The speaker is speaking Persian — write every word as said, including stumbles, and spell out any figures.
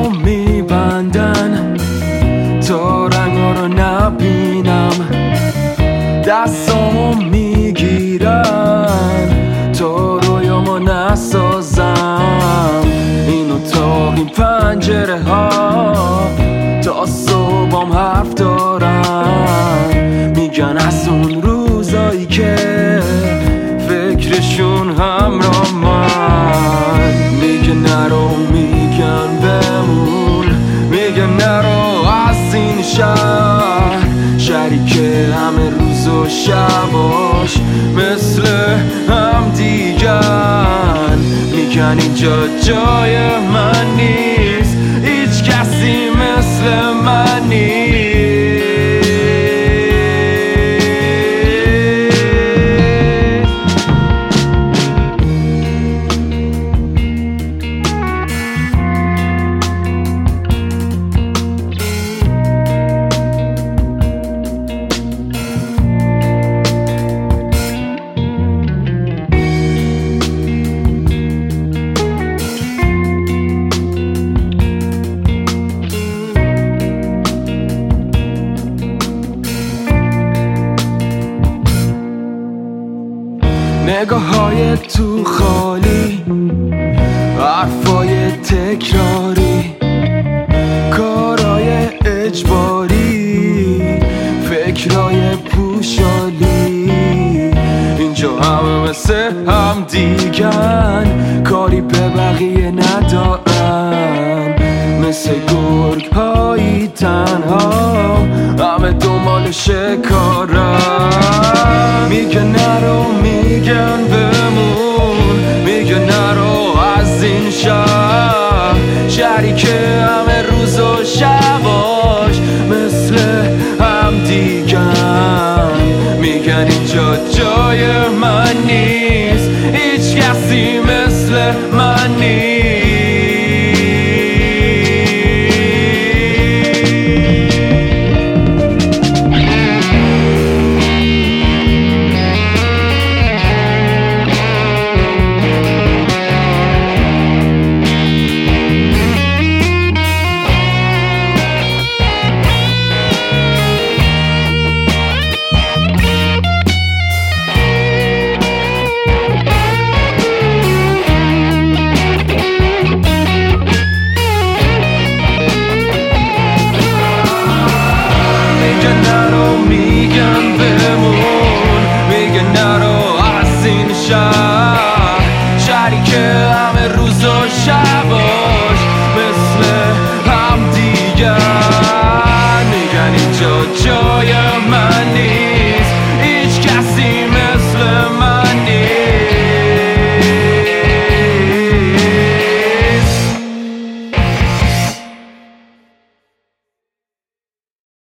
رو میبندن تا رنگا رو نبینم، دستامو میگیرن تا رویامو نسازم. این اتاق این پنجره ها تا صبحم حرف دارن، میگن از اون روزایی که فکرشون همراه من. میگه نرو، میگن بمون، میگن نرو از این شهر، شریک همه روز و شباش مثل هم دیگن. میگن اینجا جای من نیست، هیچ کسی مثل من نیست. نگاه های تو خالی، حرفای تکراری، کارای اجباری، فکرای پوشالی. اینجا همه مثل هم دیگن، کاری به بقیه ندارن، مثل گرگ هایی تنها همه دنبال شکارن. میگه نرو، میگن بمون، میگه نرو از این شهر، شریک همه روز و شباش مثل هم دیگن. میگن اینجا جای من نیست، هیچ کسی مثل من نیست. میگن بمون، میگن نرو از این شهر،